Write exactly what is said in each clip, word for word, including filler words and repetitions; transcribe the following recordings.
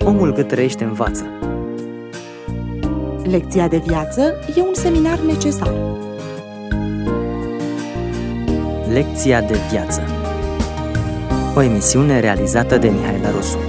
Omul cât trăiește învață. Lecția de viață e un seminar necesar. Lecția de viață. O emisiune realizată de Mihaela Rosu.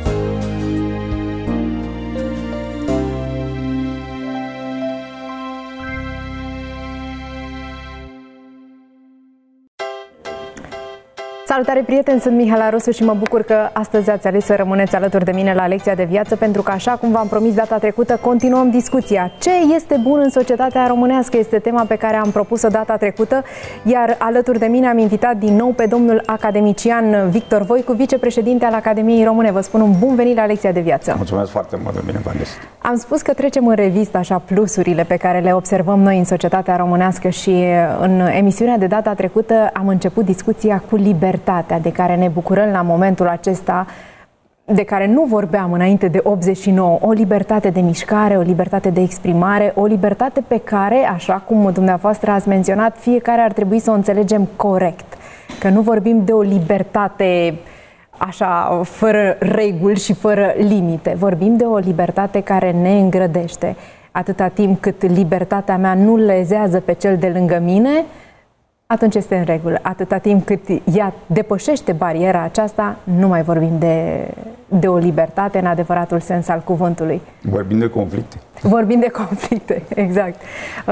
Salutare, prieteni, sunt Mihaela Rosu și mă bucur că astăzi ați ales să rămâneți alături de mine la Lecția de Viață, pentru că, așa cum v-am promis data trecută, continuăm discuția. Ce este bun în societatea românească este tema pe care am propus-o data trecută, iar alături de mine am invitat din nou pe domnul academician Victor Voicu, vicepreședinte al Academiei Române. Vă spun un bun venit la Lecția de Viață. Mulțumesc foarte mult, bine v-am găsit. Am spus că trecem în revistă așa plusurile pe care le observăm noi în societatea românească și în emisiunea de data trecută am început discuția cu libertatea de care ne bucurăm la momentul acesta, de care nu vorbeam înainte de optzeci și nouă, o libertate de mișcare, o libertate de exprimare, o libertate pe care, așa cum dumneavoastră ați menționat, fiecare ar trebui să o înțelegem corect. Că nu vorbim de o libertate așa, fără reguli și fără limite. Vorbim de o libertate care ne îngrădește. Atâta timp cât libertatea mea nu lezează pe cel de lângă mine, atunci este în regulă. Atâta timp cât ea depășește bariera aceasta, nu mai vorbim de, de o libertate în adevăratul sens al cuvântului. Vorbim de conflicte. Vorbim de conflicte, exact.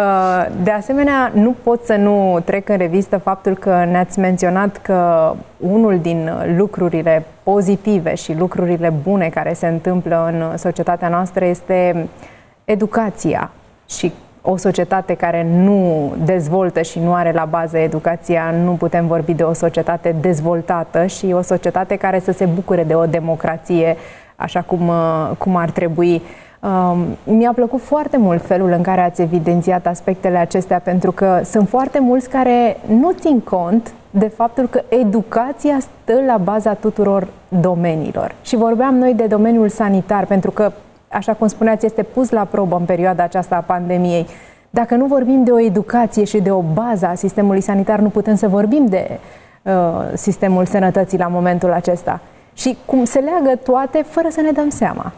De asemenea, nu pot să nu trec în revistă faptul că ne-ați menționat că unul din lucrurile pozitive și lucrurile bune care se întâmplă în societatea noastră este educația. Și o societate care nu dezvoltă și nu are la bază educația, nu putem vorbi de o societate dezvoltată și o societate care să se bucure de o democrație așa cum, cum ar trebui. Mi-a plăcut foarte mult felul în care ați evidențiat aspectele acestea, pentru că sunt foarte mulți care nu țin cont de faptul că educația stă la baza tuturor domeniilor. Și vorbeam noi de domeniul sanitar, pentru că, așa cum spuneați, este pus la probă în perioada aceasta a pandemiei. Dacă nu vorbim de o educație și de o bază a sistemului sanitar, nu putem să vorbim de uh, sistemul sănătății la momentul acesta. Și cum se leagă toate fără să ne dăm seama.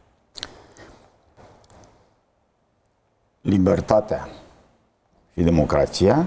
Libertatea și democrația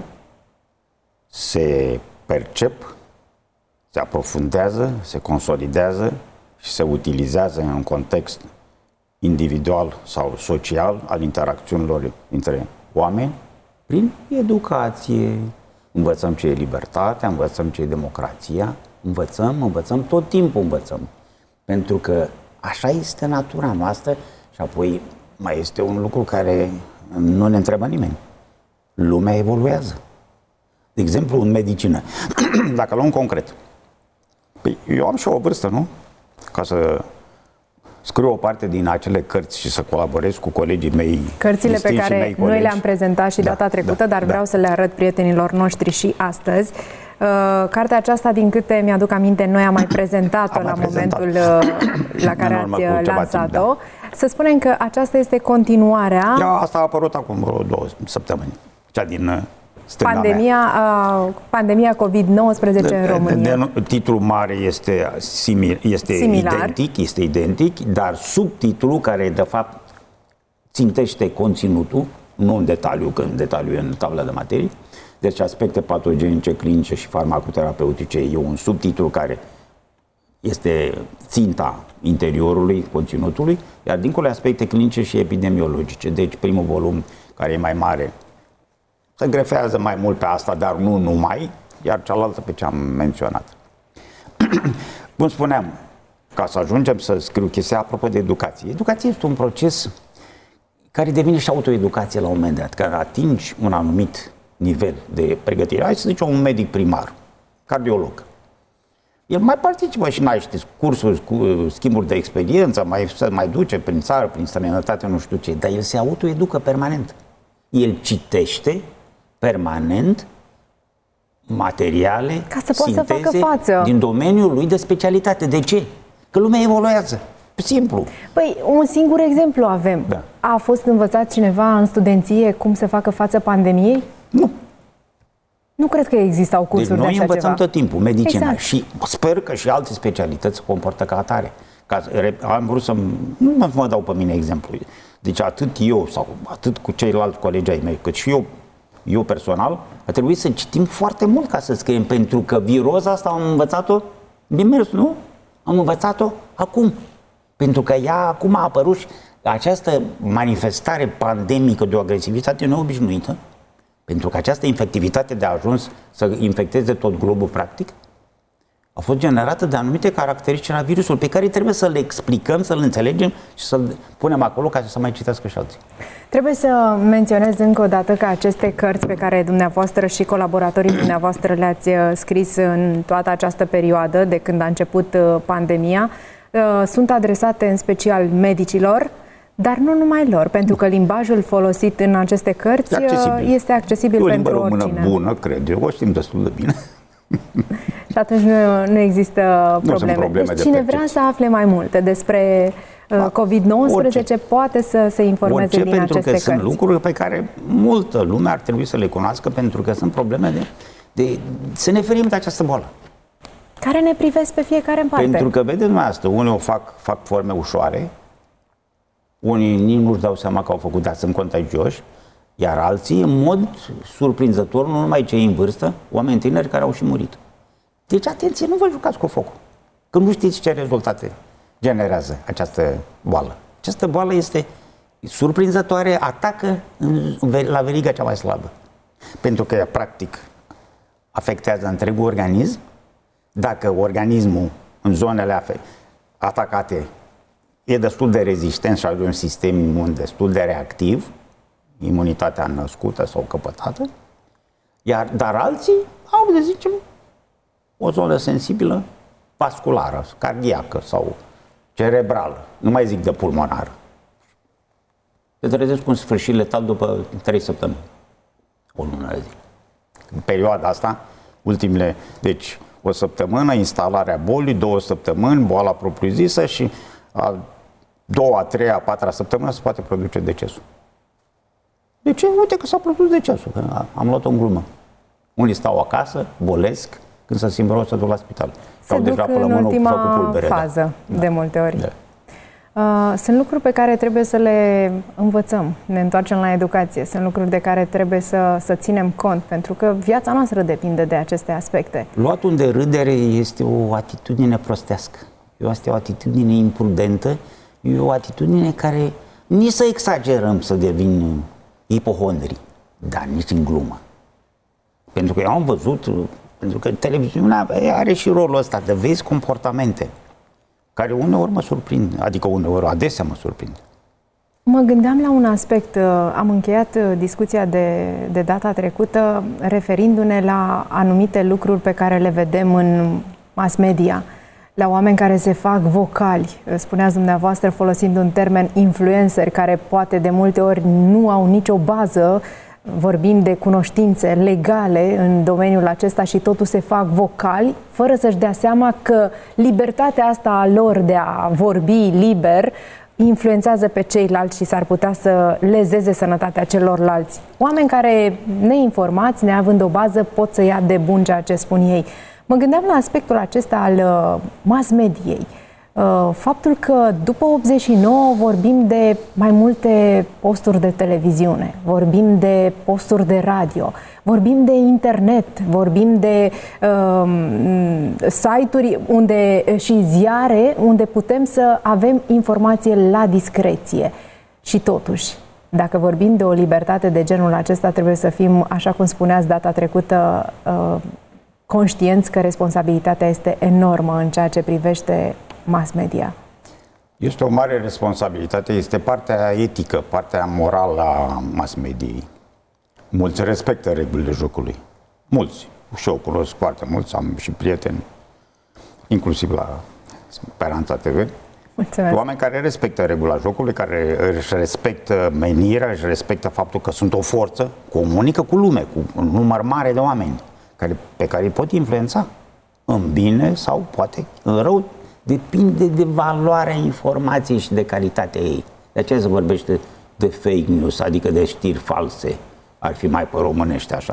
se percep, se aprofundează, se consolidează și se utilizează în context individual sau social al interacțiunilor între oameni prin educație. Învățăm ce e libertatea, învățăm ce e democrația, învățăm, învățăm, tot timpul învățăm. Pentru că așa este natura noastră și apoi mai este un lucru care nu ne întreabă nimeni. Lumea evoluează. De exemplu, în medicină. Dacă luăm concret. Păi, eu am și o vârstă, nu? Ca să scriu o parte din acele cărți și să colaborez cu colegii mei. Cărțile pe care noi le-am prezentat și da, data trecută, da, dar da. vreau să le arăt prietenilor noștri și astăzi. Uh, cartea aceasta, din câte mi-aduc aminte, noi am mai prezentat-o la prezentat. momentul uh, la care ați lansat-o. Da. Să spunem că aceasta este continuarea. Ea, asta a apărut acum vreo două săptămâni. Cea din pandemia, uh, pandemia covid nouăsprezece în România. De, de, titlul mare este, simil, este identic, este identic, dar subtitlul, care de fapt țintește conținutul, nu în detaliu, că în detaliu e în tabla de materii, deci aspecte patogenice, clinice și farmacoterapeutice, e un subtitlu care este ținta interiorului, conținutului, iar dincolo aspecte clinice și epidemiologice. Deci primul volum, care e mai mare, se grefează mai mult pe asta, dar nu numai, iar cealaltă pe ce am menționat. Cum spuneam, ca să ajungem să scriu chestia apropo de educație. Educația este un proces care devine și autoeducație la un moment dat, că atingi un anumit nivel de pregătire. Hai să zicem un medic primar, cardiolog. El mai participă și mai știți cursuri, cu schimburi de experiență, mai se mai duce prin țară, prin străinătate, nu știu ce, dar el se autoeducă permanent. El citește permanent materiale, ca să poată sinteze să facă față din domeniul lui de specialitate. De ce? Că lumea evoluează. Simplu. Păi, un singur exemplu avem. Da. A fost învățat cineva în studenție cum să facă față pandemiei? Nu. Nu cred că existau cursuri deci de așa noi învățăm ceva. tot timpul medicina, exact. Și sper că și alte specialități se comportă ca atare. Ca, am vrut să nu mă, mă dau pe mine exemplu. Deci atât eu sau atât cu ceilalți colegi ai mei, cât și eu, eu personal, a trebuit să citim foarte mult ca să scriem, pentru că viroza asta am învățat-o din mers, nu? Am învățat-o acum. Pentru că ea acum a apărut și această manifestare pandemică de o agresivitate neobișnuită, pentru că această infectivitate de a ajuns să infecteze tot globul practic, a fost generată de anumite caracteristici la virusul pe care trebuie să le explicăm, să le înțelegem și să-l punem acolo ca să mai citească și alții. Trebuie să menționez încă o dată că aceste cărți pe care dumneavoastră și colaboratorii dumneavoastră le-ați scris în toată această perioadă de când a început pandemia sunt adresate în special medicilor, dar nu numai lor, pentru că limbajul folosit în aceste cărți e accesibil, este accesibil pentru oricine. O limbă română bună, cred eu, o știm destul de bine. Și atunci nu, nu există probleme. Nu probleme deci cine de vrea să afle mai multe despre uh, covid nouăsprezece orice. Poate să se informeze orice, din aceste pentru că cărți. Sunt lucruri pe care multă lume ar trebui să le cunoască, pentru că sunt probleme de, de să ne ferim de această boală. Care ne privesc pe fiecare în parte. Pentru că, vedeți dumneavoastră, unii o fac, fac forme ușoare, unii nici nu-și dau seama că au făcut, dar sunt contagioși, iar alții, în mod surprinzător, nu numai cei în vârstă, oameni tineri care au și murit. Deci, atenție, nu vă jucați cu focul, că nu știți ce rezultate generează această boală. Această boală este surprinzătoare, atacă la veriga cea mai slabă. Pentru că ea, practic, afectează întregul organism. Dacă organismul, în zonele atacate, e destul de rezistent și are un sistem imun destul de reactiv, imunitatea născută sau căpătată, iar, dar alții au, de zicem, o zonă sensibilă vasculară, cardiacă sau cerebrală, nu mai zic de pulmonară. Se trezesc cu un sfârșit letal după trei săptămâni, o lună de zile. În perioada asta, ultimele, deci o săptămână, instalarea bolii, două săptămâni, boala propriu-zisă și a doua, a treia, a patra săptămână se poate produce decesul. De ce? Uite că s-a produs decesul, că am luat-o în glumă. Unii stau acasă, bolesc, când se simt rău să duc la spital. Se duc deja în ultima pulbere, fază, da. de multe ori. Da. Uh, sunt lucruri pe care trebuie să le învățăm, ne întoarcem la educație. Sunt lucruri de care trebuie să, să ținem cont, pentru că viața noastră depinde de aceste aspecte. Luatul de râdere este o atitudine prostească. Este o atitudine imprudentă, e o atitudine care nici să exagerăm să devin ipohondri, dar nici în glumă. Pentru că eu am văzut, pentru că televiziunea are și rolul ăsta de vezi comportamente care uneori mă surprind, adică uneori, adesea mă surprind. Mă gândeam la un aspect, am încheiat discuția de, de data trecută referindu-ne la anumite lucruri pe care le vedem în mass media, la oameni care se fac vocali, spuneați dumneavoastră folosind un termen influencer, care poate de multe ori nu au nicio bază, vorbim de cunoștințe legale în domeniul acesta și totul se fac vocali, fără să-și dea seama că libertatea asta a lor de a vorbi liber influențează pe ceilalți și s-ar putea să lezeze sănătatea celorlalți. Oameni care, neinformați, neavând o bază, pot să ia de bun ceea ce spun ei. Mă gândeam la aspectul acesta al uh, mass mediei. Uh, faptul că după optzeci și nouă vorbim de mai multe posturi de televiziune, vorbim de posturi de radio, vorbim de internet, vorbim de uh, site-uri unde, și ziare unde putem să avem informație la discreție. Și totuși, dacă vorbim de o libertate de genul acesta, trebuie să fim, așa cum spuneați data trecută, uh, conștienți că responsabilitatea este enormă în ceea ce privește mass media. Este o mare responsabilitate, este partea etică, partea morală a mass mediei. Mulți respectă regulile jocului. Mulți. Și eu cunosc foarte mulți, am și prieteni, inclusiv la Speranța T V. Mulțumesc. Oameni care respectă regula jocului, care își respectă menirea, își respectă faptul că sunt o forță, comunică cu lume, cu un număr mare de oameni care, pe care îi pot influența în bine sau poate în rău. Depinde de valoarea informației și de calitatea ei. De aceea se vorbește de fake news, adică de știri false, ar fi mai pe românește așa.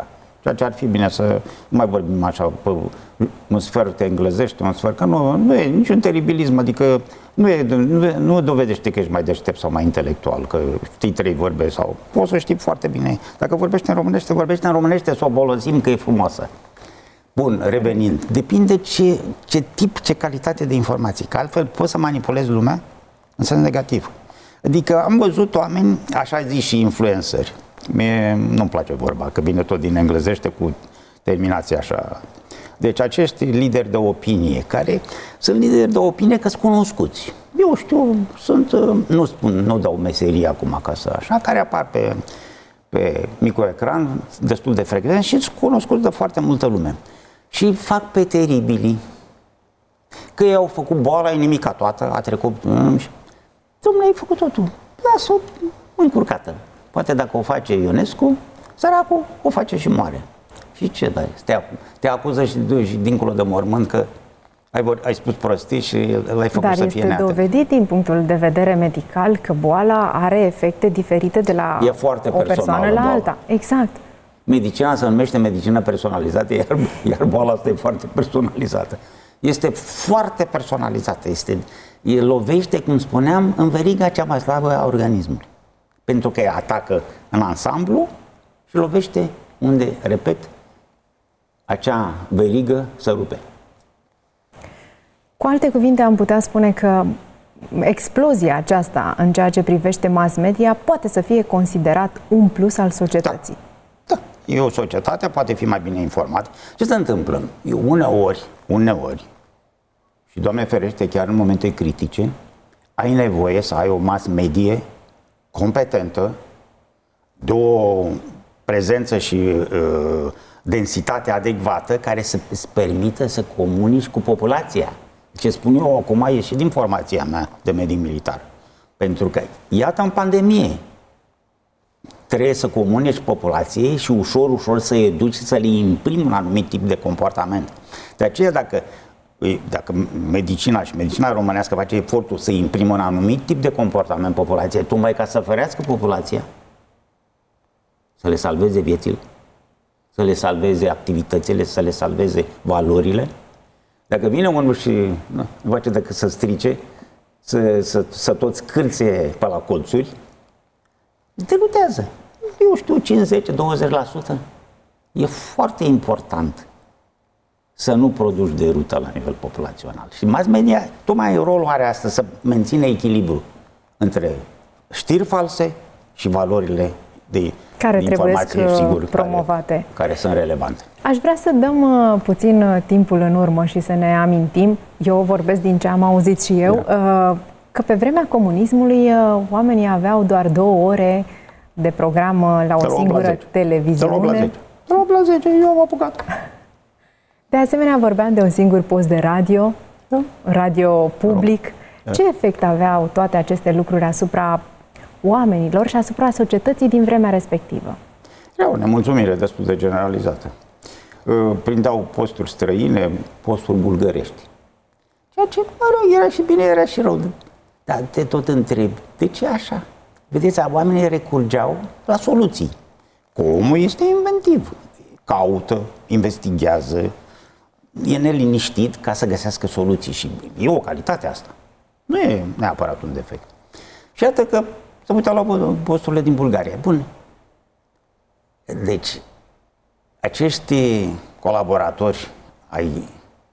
Ceea ce ar fi bine să nu mai vorbim așa, pe un sfert te englezește, un sfert, că nu, nu e niciun teribilism, adică nu, e, nu, e, nu dovedește că ești mai deștept sau mai intelectual, că știi trei vorbe sau poți să știi foarte bine. Dacă vorbești în românește, vorbești în românește, să o bolozim că e frumoasă. Bun, revenind, depinde ce, ce tip, ce calitate de informații, că altfel poți să manipulezi lumea în sens negativ. Adică am văzut oameni, așa zis și influenceri, mie nu-mi place vorba, că vine tot din englezește cu terminația așa. Deci acești lideri de opinie, care sunt lideri de opinie că sunt cunoscuți. Eu știu, sunt, nu spun, nu dau meserie acum ca să așa, care apar pe, pe microecran destul de frecvent și sunt cunoscuți de foarte multă lume. Și fac pe teribili. Că ei au făcut boala, e nimica toată, a trecut. Dom'le, ai făcut totul. Lasă-o încurcată. Poate dacă o face Ionescu, săracul o face și moare. Și ce dai? Te, te acuză și, și dincolo de mormânt că ai, vor, ai spus prostii și l-ai făcut Dar să fie neată. Dar este dovedit din punctul de vedere medical că boala are efecte diferite de la e foarte o persoană la boala. alta. Exact. Medicina se numește medicină personalizată, iar, iar boala asta e foarte personalizată. Este foarte personalizată. Este, e, lovește, cum spuneam, în veriga cea mai slabă a organismului. Pentru că atacă în ansamblu și lovește unde, repet, acea verigă se rupe. Cu alte cuvinte, am putea spune că explozia aceasta în ceea ce privește mass media poate să fie considerat un plus al societății. Da, da. E o societate, poate fi mai bine informată. Ce se întâmplă? Eu uneori, uneori, și Doamne ferește, chiar în momente critice, ai nevoie să ai o mass medie competentă, de o prezență și uh, densitate adecvată care să îți permită să comunici cu populația. Ce spun eu acum a ieșit din formația mea de medic militar. Pentru că, iată, în pandemie, trebuie să comunici populației și ușor, ușor să educi și să le imprimi un anumit tip de comportament. De aceea, dacă, dacă medicina și medicina românească face efortul să imprimă un anumit tip de comportament populației, tocmai ca să ferească populația, să le salveze viețile, să le salveze activitățile, să le salveze valorile. Dacă vine unul și nu, nu face decât să strice, să, să, să tot scârțe pe la colțuri, derutează. Eu știu, cincizeci la douăzeci la sută. E foarte important să nu produci derută la nivel populațional. Și mass media, tocmai rolul are asta, să menține echilibru între știri false și valorile de care trebuie sigur, promovate. Care, care sunt relevante. Aș vrea să dăm uh, puțin uh, timpul în urmă și să ne amintim, eu vorbesc din ce am auzit și eu, da. uh, că pe vremea comunismului uh, oamenii aveau doar două ore de program uh, la o singură la televiziune. Să opt la zece, eu am apucat. De asemenea, vorbeam de un singur post de radio, da. radio public. Da. Ce efect aveau toate aceste lucruri asupra oamenilor și asupra societății din vremea respectivă? Era o nemulțumire destul de generalizată. Prindeau posturi străine, posturi bulgărești. Ceea ce, mă rog, era și bine, era și rău. Dar te tot întreb, de ce așa? Vedeți, oamenii recurgeau la soluții. Omul este inventiv. Caută, investigează, e neliniștit ca să găsească soluții și e o calitate asta. Nu e neapărat un defect. Și iată că să uitau la posturile din Bulgaria. Bun. Deci, acești colaboratori ai,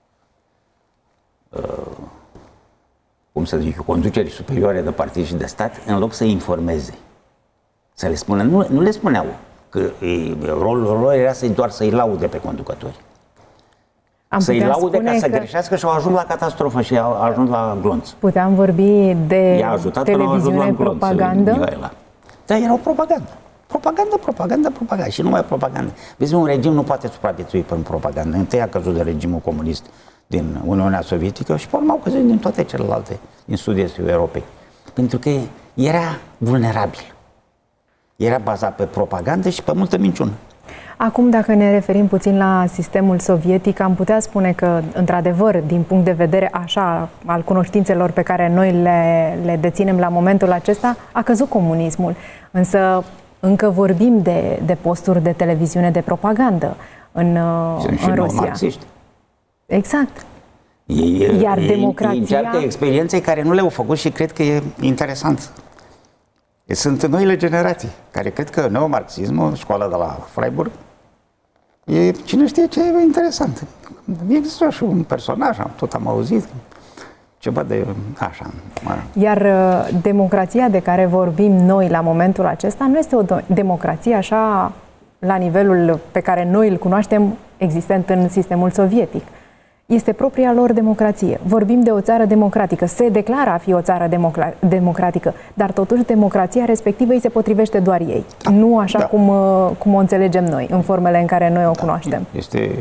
uh, cum să zic eu, conducerii superioare de partid și de stat, în loc să informeze, să le spună, nu, nu le spuneau că e, rolul lor era să doar să-i laude pe conducători. Am să-i laude ca să că... greșească și au ajuns la catastrofă și au ajuns la glonț. Puteam vorbi de televiziune, propagandă? Da, era o propagandă. Propagandă, propagandă, propagandă. Și nu mai propagandă. Vezi, un regim nu poate supraviețui prin propagandă. Întâi a căzut de regimul comunist din Uniunea Sovietică și pe urmă au căzut din toate celelalte, din sud-estul Europei. Pentru că era vulnerabil. Era bazat pe propagandă și pe multă minciună. Acum, dacă ne referim puțin la sistemul sovietic, am putea spune că, într-adevăr, din punct de vedere așa al cunoștințelor pe care noi le, le deținem la momentul acesta, a căzut comunismul. Însă, Încă vorbim de, de posturi de televiziune de propagandă în, Sunt în Rusia. marxiști. Exact. Ei, Iar ei, democrația... Ei încearcă experiențe care nu le-au făcut și cred că e interesant. Sunt noile generații care cred că neomarxismul, școala de la Freiburg, e, cine știe ce e interesant. Există și un personaj, tot am auzit, ceva de așa. Iar democrația de care vorbim noi la momentul acesta nu este o democrație așa la nivelul pe care noi îl cunoaștem existent în sistemul sovietic. Este propria lor democrație. Vorbim de o țară democratică. Se declară a fi o țară democra- democratică, dar totuși democrația respectivă îi se potrivește doar ei. Da. Nu așa da. cum, cum o înțelegem noi, în formele în care noi o da. cunoaștem. Este,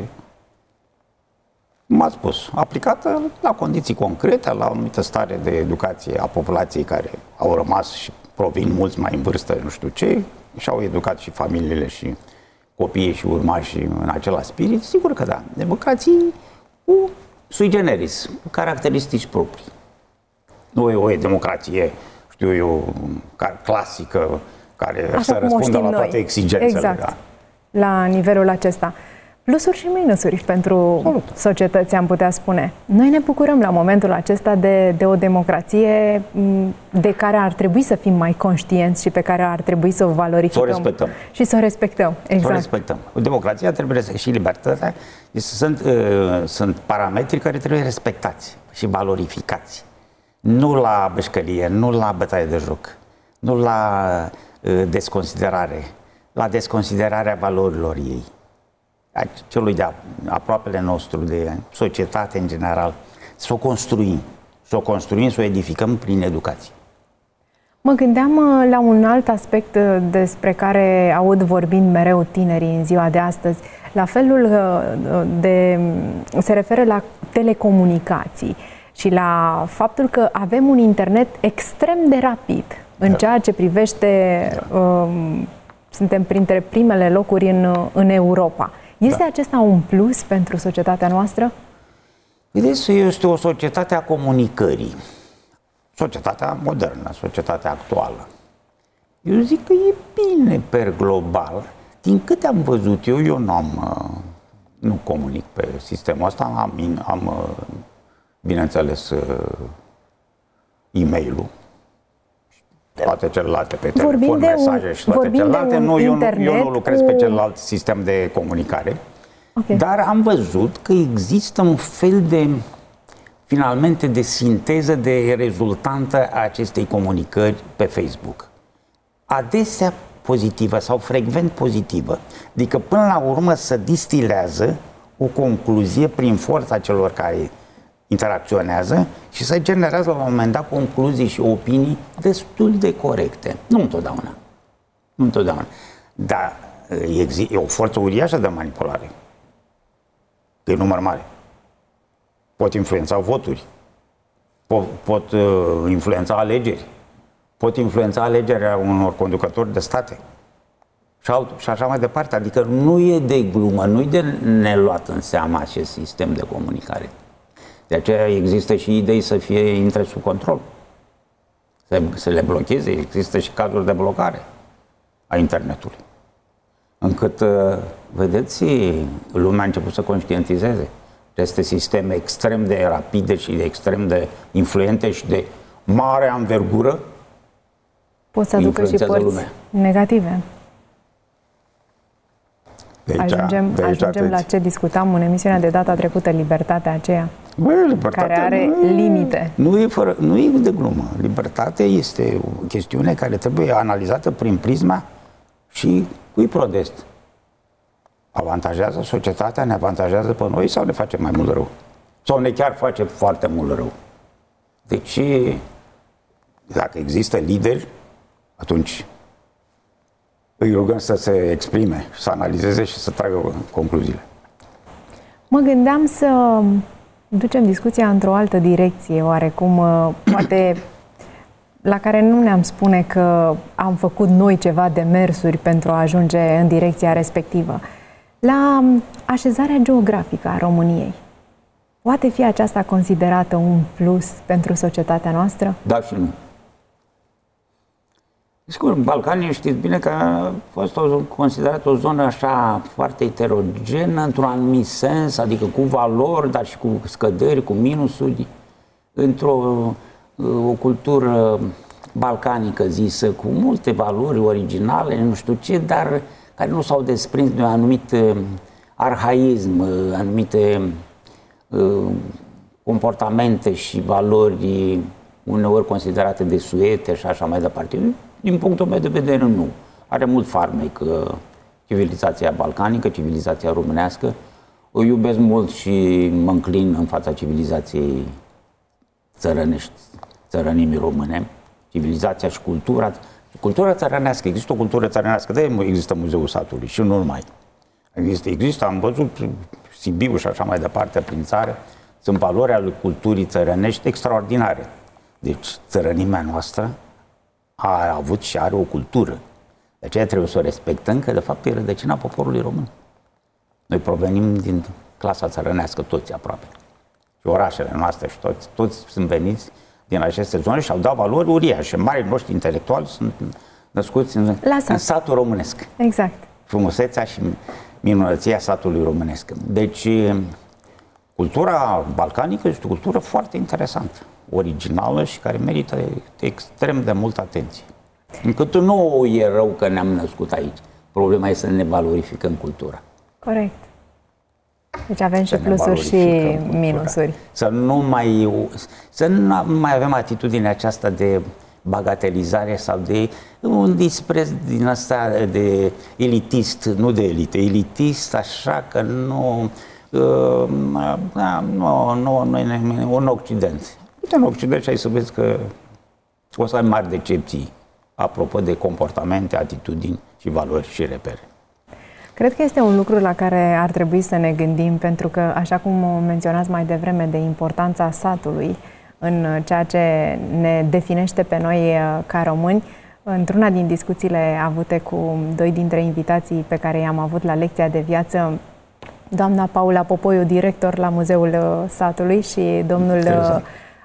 cum ați spus, aplicată la condiții concrete, la o anumită stare de educație a populației care au rămas și provin mulți mai în vârstă, nu știu ce, și-au educat și familiile și copiii și urmașii în același spirit. Sigur că da. Democrații cu sui generis, cu caracteristici proprii. Nu e o democrație, știu eu, clasică, care așa să răspundă la toate noi. exigențele. Exact. Da. La nivelul acesta. Plusuri și minusuri pentru Salut. societăți, am putea spune. Noi ne bucurăm la momentul acesta de, de o democrație de care ar trebui să fim mai conștienți și pe care ar trebui să o valorificăm. Să o respectăm. Și să o respectăm. Exact. Să o respectăm. Democrația trebuie să și libertatea sunt, uh, sunt parametri care trebuie respectați și valorificați. Nu la bășcălie, nu la bătaie de joc, nu la uh, desconsiderare, la desconsiderarea valorilor ei. Celui de aproapele nostru, de societate în general, să o construim, să o construim, să o edificăm prin educație. Mă gândeam la un alt aspect despre care aud vorbind mereu tinerii în ziua de astăzi, la felul de... se referă la telecomunicații și la faptul că avem un internet extrem de rapid în ceea ce privește... Da. Um, suntem printre primele locuri în, în Europa. Este da. acesta un plus pentru societatea noastră? Vedeți, este o societate a comunicării. Societatea modernă, societatea actuală. Eu zic că e bine per global. Din câte am văzut eu, eu nu am, nu comunic pe sistemul ăsta, am, am bineînțeles, e-mail-ul, toate celelalte pe telefon, mesaje și toate celelalte. Nu, eu, nu, eu nu lucrez cu... pe celălalt sistem de comunicare. Okay. Dar am văzut că există un fel de, finalmente, de sinteză de rezultantă a acestei comunicări pe Facebook. Adesea pozitivă sau frecvent pozitivă. Adică, până la urmă, se distilează o concluzie prin forța celor care interacționează și se generează la un moment dat concluzii și opinii destul de corecte. Nu întotdeauna. Nu întotdeauna. Dar e o forță uriașă de manipulare. E număr mare. Pot influența voturi. Pot, pot uh, influența alegeri. Pot influența alegerea unor conducători de state. Și, altul, și așa mai departe. Adică nu e de glumă, nu e de neluat în seama acest sistem de comunicare. De aceea există și idei să fie intre sub control, să, să le blocheze. Există și cazuri de blocare a internetului. Încât, vedeți, lumea a început să conștientizeze aceste sisteme extrem de rapide și de extrem de influente și de mare anvergură pot să aducă și părți lumea. negative. De aici, ajungem de aici ajungem la ce discutam în emisiunea de data trecută, libertatea aceea, Bă, libertatea care are nu, limite. Nu e, fără, nu e de glumă. Libertatea este o chestiune care trebuie analizată prin prisma și cui prodest. Avantajează societatea, ne avantajează pe noi sau ne face mai mult rău? Sau ne chiar face foarte mult rău? Deci, dacă există lideri, atunci îi rugăm să se exprime, să analizeze și să tragă concluziile. Mă gândeam să ducem discuția într-o altă direcție, oarecum, poate la care nu ne-am spune că am făcut noi ceva demersuri pentru a ajunge în direcția respectivă. La așezarea geografică a României. Poate fi aceasta considerată un plus pentru societatea noastră? Da și nu. Sigur, Balcanii știți bine că a fost o, considerat o zonă așa foarte heterogenă, într-un anumit sens, adică cu valori, dar și cu scăderi, cu minusuri, într-o o cultură balcanică zisă, cu multe valori originale, nu știu ce, dar care nu s-au desprins de un anumit arhaism, anumite uh, comportamente și valori uneori considerate desuete și așa mai departe. Din punctul meu de vedere, nu. Are mult farmec civilizația balcanică, civilizația românească. O iubesc mult și mă înclin în fața civilizației țărănești, țărănimii române. Civilizația și cultura. Cultura țărănească. Există o cultură țărănească. De-aia există Muzeul Satului și nu numai. Există, există, am văzut Sibiu și așa mai departe prin țară. Sunt valori ale culturii țărănești extraordinare. Deci țărănimea noastră a avut și are o cultură. De aceea trebuie să o respectăm, că de fapt e rădăcina poporului român. Noi provenim din clasa țărănească, toți aproape. Și orașele noastre și toți, toți sunt veniți din aceste zone și au dat valori uriașe. Marii noștri intelectuali sunt născuți în, în satul românesc. Exact. Frumusețea și minunăția satului românesc. Deci, cultura balcanică este o cultură foarte interesantă, originală și care merită extrem de multă atenție. Încât nu e rău că ne-am născut aici. Problema e să ne valorificăm cultura. Corect. Deci avem și plusuri și minusuri. Să nu mai, să nu mai avem atitudinea aceasta de bagatelizare sau de un dispreț din asta de elitist, nu de elită, elitist, așa că nu, uh, nu, nu, nu, în Occident. Uite, în Occident și ai să vezi că o să ai mari decepții apropo de comportamente, atitudini și valori și repere. Cred că este un lucru la care ar trebui să ne gândim, pentru că, așa cum menționați mai devreme, de importanța satului în ceea ce ne definește pe noi ca români, într-una din discuțiile avute cu doi dintre invitații pe care i-am avut la lecția de viață, doamna Paula Popoiu, director la Muzeul Satului, și domnul Exact.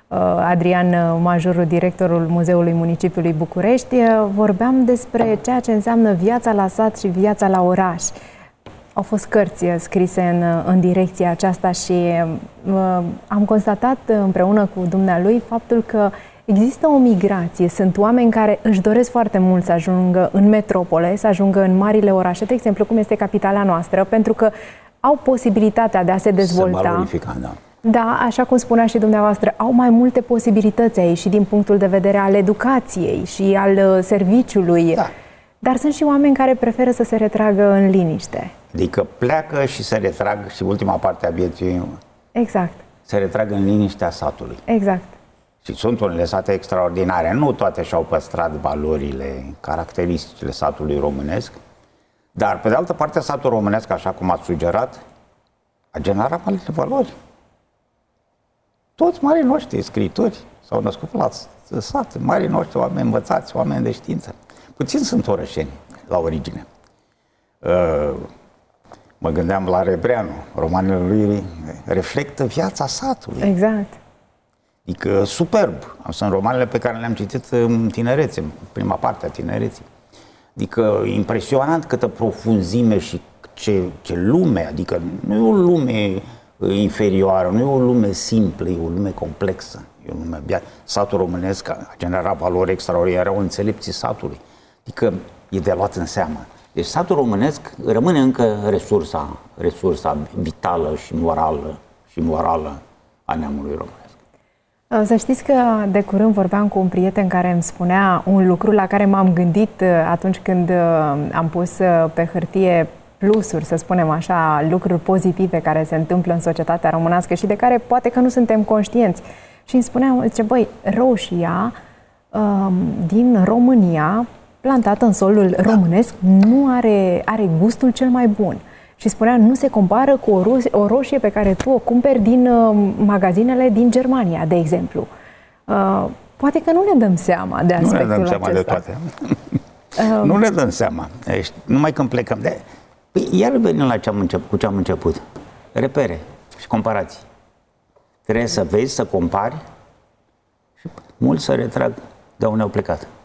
Adrian Majuru, directorul Muzeului Municipiului București, vorbeam despre ceea ce înseamnă viața la sat și viața la oraș. Au fost cărți scrise în, în direcția aceasta și uh, am constatat împreună cu dumnealui faptul că există o migrație. Sunt oameni care își doresc foarte mult să ajungă în metropole, să ajungă în marile orașe, de exemplu, cum este capitala noastră, pentru că au posibilitatea de a se dezvolta. Se valorifica, da. Da, așa cum spunea și dumneavoastră, au mai multe posibilități aici și din punctul de vedere al educației și al serviciului. Da. Dar sunt și oameni care preferă să se retragă în liniște. Adică pleacă și se retrag și ultima parte a vieții. Exact. Se retrag în liniștea satului. Exact. Și sunt unele sate extraordinare. Nu toate și-au păstrat valorile, caracteristicile satului românesc. Dar, pe de altă parte, satul românesc, așa cum ați sugerat, a generat marile valori. Toți marii noștri scriitori s-au născut la sat, marii noștri oameni învățați, oameni de știință. Puțin sunt orășeni la origine. Uh, mă gândeam la Rebreanu, romanele lui reflectă viața satului. Exact. Adică superb. Sunt romanele pe care le-am citit în tinerețe, în prima parte a tinereții. Adică impresionant câtă profunzime și ce, ce lume, adică nu e o lume inferioară, nu e o lume simplă, e o lume complexă. E o lume abia. Satul românesc a generat valori extraordinare, o înțelepție satului. Adică e de luat în seamă. Deci satul românesc rămâne încă resursa, resursa vitală și morală și morală a neamului românesc. Să știți că de curând vorbeam cu un prieten care îmi spunea un lucru la care m-am gândit atunci când am pus pe hârtie plusuri, să spunem așa, lucruri pozitive care se întâmplă în societatea românească și de care poate că nu suntem conștienți. Și îmi spunea, zice, băi, roșia um, din România, plantată în solul românesc, nu are, are gustul cel mai bun. Și spunea, nu se compară cu o, ro- o roșie pe care tu o cumperi din uh, magazinele din Germania, de exemplu. Uh, poate că nu ne dăm seama de aspectul acesta. Nu ne dăm seama acesta. de toate. uh, nu ne dăm seama. Ești, numai când plecăm de... Păi, iar venim la ce am început, cu ce am început. Repere și comparații. Trebuie să vezi, să compari și mulți se retrag de unde au plecat.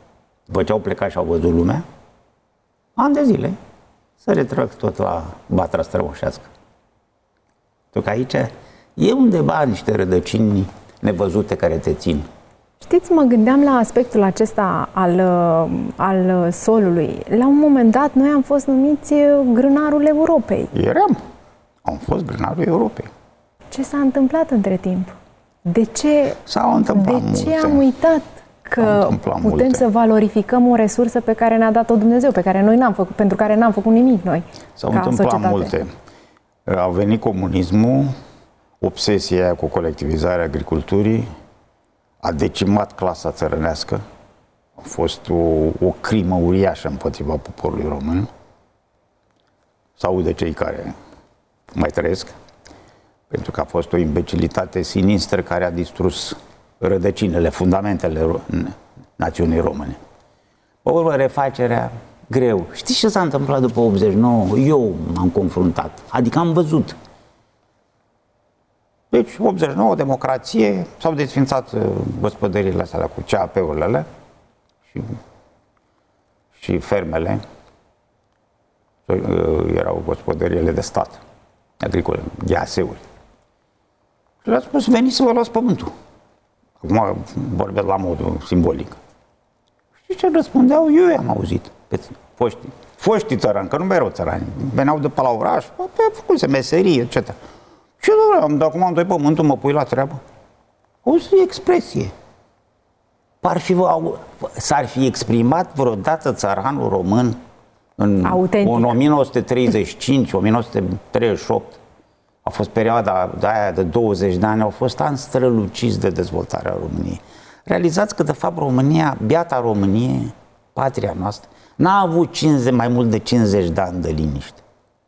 După ce au plecat și au văzut lumea, ani de zile, să retrag tot la Batra Strămoșească. Pentru că aici e undeva niște rădăcini nevăzute care te țin. Știți, mă gândeam la aspectul acesta al, al solului. La un moment dat, noi am fost numiți grânarul Europei. Eram. Am fost grânarul Europei. Ce s-a întâmplat între timp? De ce, S-au întâmplat de ce multe. am uitat că putem multe. să valorificăm o resursă pe care ne-a dat-o Dumnezeu, pe care noi n-am făcut, pentru care n-am făcut nimic noi? S-au întâmplat societate. multe. A venit comunismul, obsesia aia cu colectivizarea agriculturii, a decimat clasa țărănească, a fost o, o crimă uriașă împotriva poporului român. Sau de cei care mai trăiesc, pentru că a fost o imbecilitate sinistră care a distrus rădăcinile, fundamentele națiunii române. Pe urmă, refacerea, greu. Știți ce s-a întâmplat după optzeci și nouă? Eu m-am confruntat, adică am văzut. Deci, optzeci și nouă, democrație, s-au desfințat gospodăriile astea cu C A P-urile alea și, și fermele. Erau gospodăriile de stat, agricole, G A S-uri. Și le-a spus, veniți să vă luați pământul. Acum vorbesc la modul simbolic. Și ce răspundeau? Eu i-am auzit pe foștii, foștii țărani, că nu mai erau țărani. Veneau de pe la oraș, făcuse meserie, et cetera. Și eu, dacă acum am doi pământul, mă pui la treabă. Auzi expresie. Par fi, s-ar fi exprimat vreodată țăranul român în, în o mie nouă sute treizeci și cinci, o mie nouă sute treizeci și opt. A fost perioada de aia de douăzeci de ani, au fost ani străluciți de dezvoltarea României. Realizați că, de fapt, România, biata Românie, patria noastră, n-a avut cincizeci, mai mult de cincizeci de ani de liniște.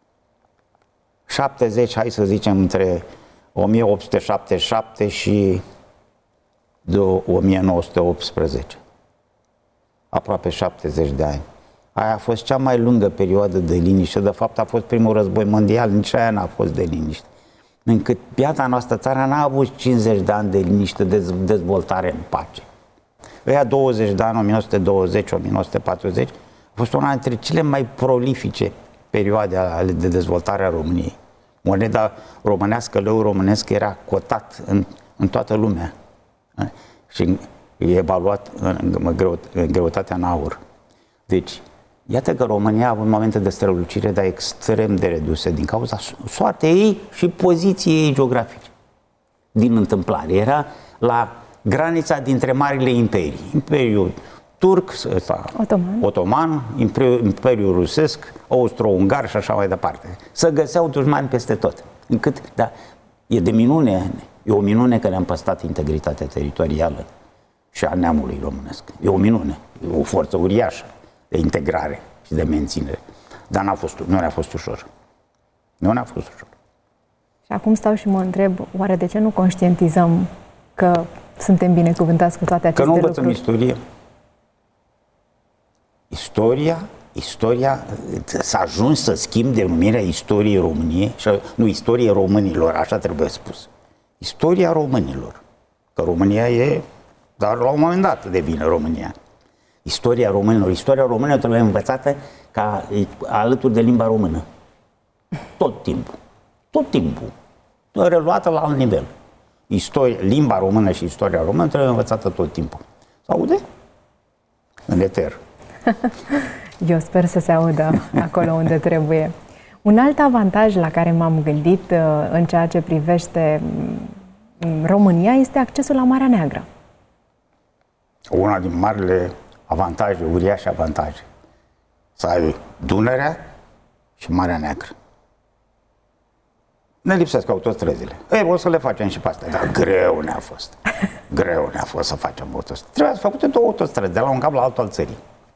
șaptezeci, hai să zicem, între o mie opt sute șaptezeci și șapte și de o mie nouă sute optsprezece. Aproape șaptezeci de ani. Aia a fost cea mai lungă perioadă de liniște. De fapt, a fost primul război mondial, nici aia n-a fost de liniște. Încât biata noastră țară n-a avut cincizeci de ani de liniște, de dezvoltare în pace. Ăia douăzeci de ani, o mie nouă sute douăzeci - o mie nouă sute patruzeci, a fost una dintre cele mai prolifice perioade ale de dezvoltare a României. Moneda românească, leu românesc, era cotat în, în toată lumea. Și e evaluat în, în, greu, în greutatea în aur. Deci, iată că România a avut momente de strălucire, dar extrem de reduse din cauza soartei ei și poziției ei geografice. Din întâmplare. Era la granița dintre marile imperii. Imperiul turc, ăsta, otoman, otoman imperiul, imperiul rusesc, austro-ungar și așa mai departe. Să găseau dușmani peste tot. Încât, da, e de minune, e o minune că ne-am păstrat integritatea teritorială și a neamului românesc. E o minune, e o forță uriașă de integrare și de menținere. Dar n-a fost, nu ne-a fost ușor. Nu ne-a fost ușor. Și acum stau și mă întreb, oare de ce nu conștientizăm că suntem binecuvântați cu toate aceste lucruri? Că nu învățăm istorie. Istoria, istoria, s-a ajuns să schimb denumirea istoriei României, nu, istoriei românilor, așa trebuie spus. Istoria românilor. Că România e, dar la un moment dat devine România. Istoria românilor. Istoria românilor trebuie învățată ca alături de limba română. Tot timpul. Tot timpul. Reluată la alt nivel. Istoria, limba română și istoria română trebuie învățată tot timpul. Se aude? În eter. Eu sper să se audă acolo unde trebuie. Un alt avantaj la care m-am gândit în ceea ce privește România este accesul la Marea Neagră. Una din marile avantaje, uriașe avantaje. Să ai Dunărea și Marea Neagră. Ne lipsesc autostrăzile. Ei, o să le facem și pe astea, dar greu ne-a fost. Greu ne-a fost să facem autostrăzi. Trebuia să făcute două autostrăzi, de la un cap la altul al țării.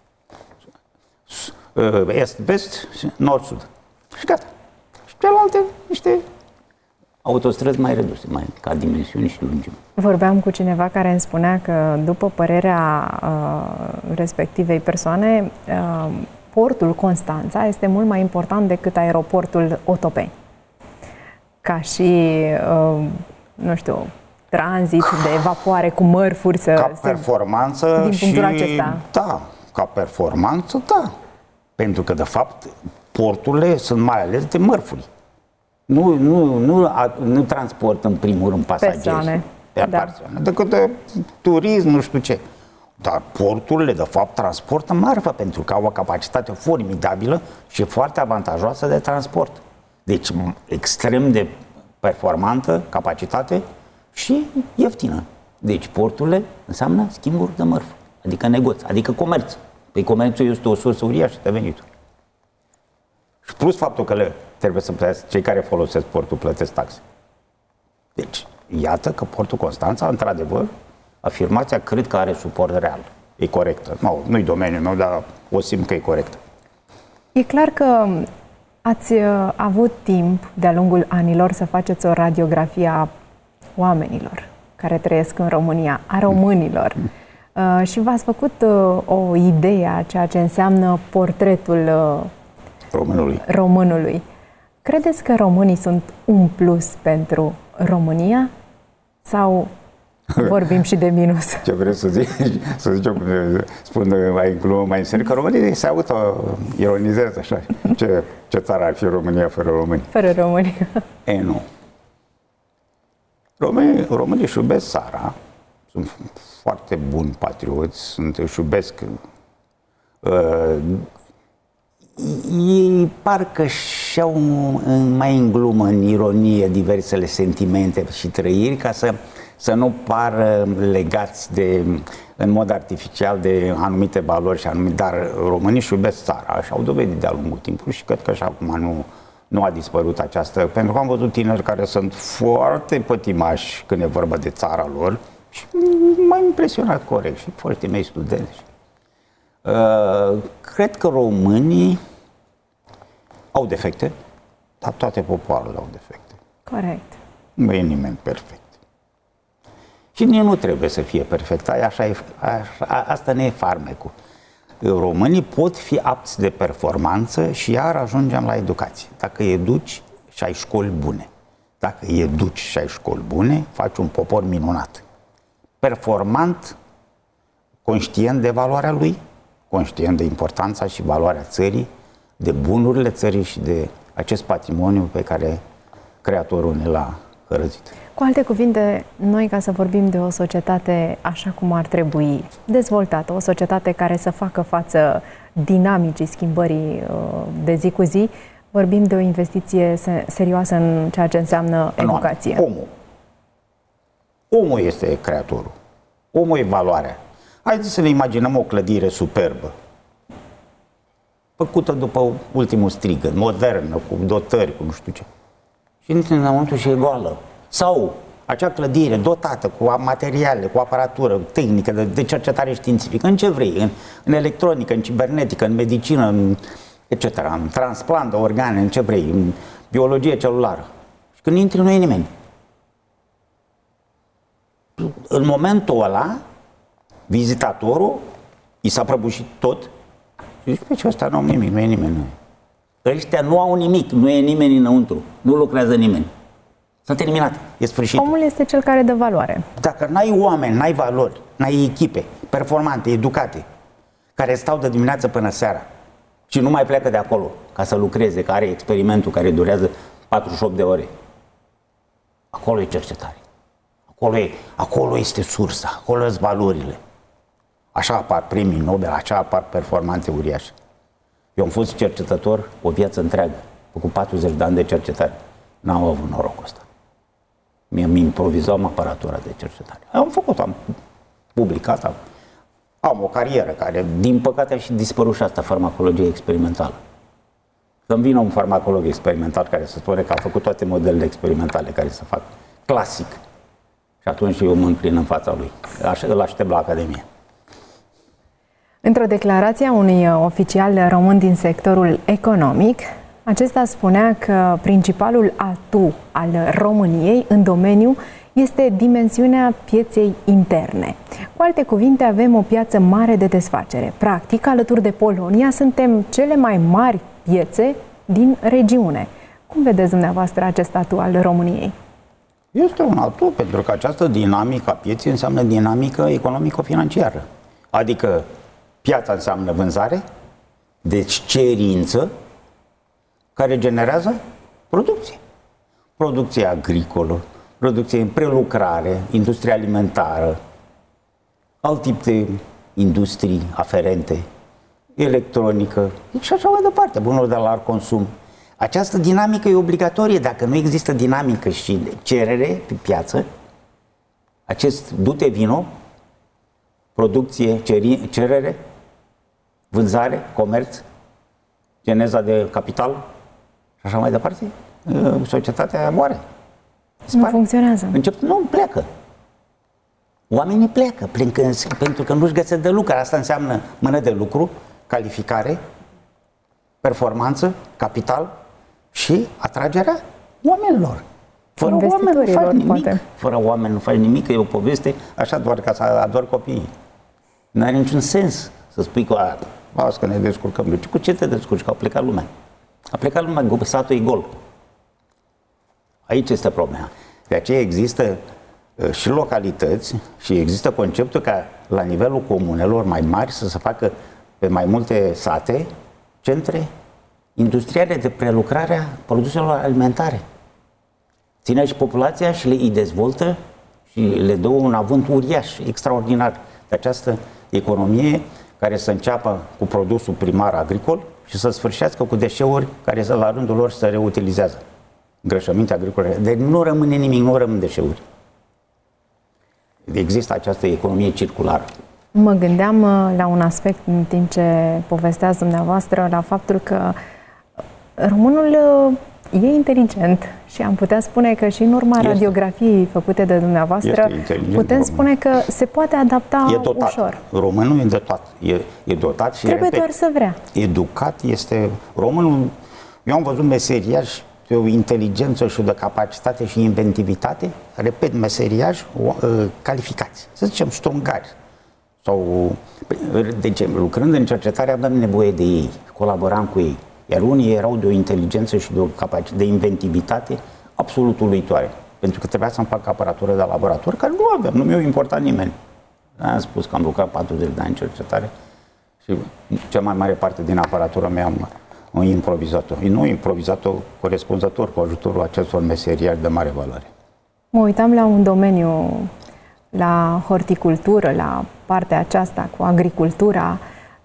Est-vest, nord-sud. Și gata. Și celelalte, niște autostrăzi mai reduse, mai ca dimensiuni și lungime. Vorbeam cu cineva care îmi spunea că, după părerea uh, respectivei persoane, uh, portul Constanța este mult mai important decât aeroportul Otopeni. Ca și, uh, nu știu, tranzit de evapoare cu mărfuri să... Ca performanță din punctul și, acesta. da, ca performanță, da. Pentru că, de fapt, porturile sunt mai ales de mărfuri. Nu, nu, nu, nu transportă, în primul rând, pasageri. Persoane. Da. Persoane, decât de turism, nu știu ce. Dar porturile, de fapt, transportă marfă, pentru că au o capacitate formidabilă și foarte avantajoasă de transport. Deci, extrem de performantă, capacitate și ieftină. Deci, porturile înseamnă schimburi de mărfă, adică negoț, adică comerț. Păi comerțul este o sursă uriașă de venituri. Și plus faptul că le trebuie să plătesc, cei care folosesc portul plătesc taxe. Deci, iată că portul Constanța, într-adevăr, afirmația cred că are suport real. E corectă. Nu, nu-i domeniul meu, dar o simt că e corectă. E clar că ați avut timp de-a lungul anilor să faceți o radiografie a oamenilor care trăiesc în România, a românilor. Uh, și v-ați făcut uh, o idee a ceea ce înseamnă portretul uh, românului. românului. Credeți că românii sunt un plus pentru România? Sau vorbim și de minus? Ce vreți să zic? Să zicem, spun mai în glumă, mai în serio, că românii se auto-ironizează așa. Ce, ce țară ar fi România fără români? Fără români. E, nu. Românii, românii își iubesc țara, sunt foarte buni patrioți, sunt, își iubesc. Uh, ei parcă și-au mai în glumă, în ironie, diversele sentimente și trăiri ca să, să nu pară legați de, în mod artificial de anumite valori și anumite, dar românii își iubesc țara și au dovedit de-a lungul timpului și cred că și acum nu, nu a dispărut această, pentru că am văzut tineri care sunt foarte pătimași când e vorba de țara lor și m-a impresionat corect și foștii mei studenți. Uh, cred că românii au defecte, dar toate popoarele au defecte. Corect. Nu e nimeni perfect. Și nici nu trebuie să fie perfect. Așa e, așa, asta ne e farmecul. Românii pot fi apți de performanță și iar ajungem la educație. Dacă educi și ai școli bune, dacă educi și ai școli bune, faci un popor minunat. Performant, conștient de valoarea lui, conștient de importanța și valoarea țării, de bunurile țării și de acest patrimoniu pe care Creatorul ne l-a hărăzit. Cu alte cuvinte, noi, ca să vorbim de o societate așa cum ar trebui, dezvoltată, o societate care să facă față dinamicii schimbării de zi cu zi, vorbim de o investiție serioasă în ceea ce înseamnă educație. Nu, omul. Omul este creatorul. Omul e valoarea. Haideți să ne imaginăm o clădire superbă, făcută după ultimul strigă, modernă, cu dotări, cu nu știu ce. Și intri înăuntru și e goală. Sau acea clădire dotată cu materiale, cu aparatură tehnică, de, de cercetare științifică, în ce vrei, în, în electronică, în cibernetică, în medicină, în et cetera, în transplant de organe, în ce vrei, în biologie celulară. Și când intri, nu e nimeni. În momentul ăla, vizitatorul, i s-a prăbușit tot și zice, pe ce ăsta nu au nimic, nu e nimeni. Nu e. Ăștia nu au nimic, nu e nimeni înăuntru, nu lucrează nimeni. S-a terminat, e sfârșit. Omul este cel care dă valoare. Dacă n-ai oameni, n-ai valori, n-ai echipe performante, educate, care stau de dimineață până seara și nu mai pleacă de acolo ca să lucreze, că are experimentul care durează patruzeci și opt de ore, acolo e cercetare. Acolo, e, acolo este sursa, acolo sunt valorile. Așa apar premii Nobel, așa apar performanțe uriașe. Eu am fost cercetător o viață întreagă, cu patruzeci de ani de cercetare. N-am avut norocul ăsta. Mie mi improvizam aparatura de cercetare. Am făcut, am publicat, am, am o carieră care, din păcate, a și dispărut și asta, farmacologie experimentală. Să-mi vină un farmacolog experimental care să spune că a făcut toate modelele experimentale care se fac clasic. Și atunci eu mă înclin în fața lui. Așa îl aștept la Academie. Într-o declarație a unui oficial român din sectorul economic, acesta spunea că principalul atu al României în domeniu este dimensiunea pieței interne. Cu alte cuvinte, avem o piață mare de desfacere. Practic, alături de Polonia, suntem cele mai mari piețe din regiune. Cum vedeți dumneavoastră acest atu al României? Este un atu, pentru că această dinamică a pieței înseamnă dinamică economico-financiară. Adică Piața înseamnă vânzare, deci cerință, care generează producție. Producție agricolă, producție în prelucrare, industrie alimentară, alt tip de industrii aferente, electronică și așa mai departe, bunuri de la consum. Această dinamică e obligatorie. Dacă nu există dinamică și cerere pe piață, acest du-te vino, producție, ceri, cerere, vânzare, comerț, geneza de capital și așa mai departe, societatea moare. Nu funcționează. Încep, nu, pleacă. Oamenii pleacă, pleacă pentru că nu-și găsesc de lucru. Asta înseamnă mână de lucru, calificare, performanță, capital și atragerea oamenilor. Fără oameni nu faci nimic. Poate. Fără oameni nu faci nimic, e o poveste așa doar ca să ador copiii. Nu are niciun sens să spui că a, că ne descurcăm. Deci cu ce te descurci? Că a plecat lumea. A plecat lumea, satul e gol. Aici este problema. De aceea există uh, și localități și există conceptul ca la nivelul comunelor mai mari să se facă pe mai multe sate centre industriale de prelucrare a produselor alimentare. Ține și populația și le îi dezvoltă și le dă un avânt uriaș, extraordinar, de această economie care să înceapă cu produsul primar agricol și să sfârșească cu deșeuri care să la rândul lor se reutilizează. Îngrășăminte agricole. Deci nu rămâne nimic, nu rămân deșeuri. Există această economie circulară. Mă gândeam la un aspect în timp ce povesteați dumneavoastră, la faptul că românul e inteligent și am putea spune că și în urma este. radiografiei făcute de dumneavoastră putem spune că se poate adapta e dotat. ușor. Românul e dotat. E, e dotat și trebuie doar să vrea. Educat este românul. Eu am văzut meseriași de o inteligență și de capacitate și inventivitate, repet, meseriași calificați, să zicem strungari. Sau, deci, lucrând în cercetare aveam nevoie de ei, colaboram cu ei. Iar unii erau de o inteligență și de o capacitate, de inventivitate absolut uluitoare. Pentru că trebuia să-mi fac aparatură de laborator, care nu aveam, nu mi-a importat nimeni. Am spus că am lucrat patruzeci de ani în cercetare și cea mai mare parte din aparatura mea am o improvizat-o. Nu improvizat-o corespunzător cu ajutorul acestor meseriari de mare valoare. Mă uitam la un domeniu, la horticultură, la partea aceasta cu agricultura,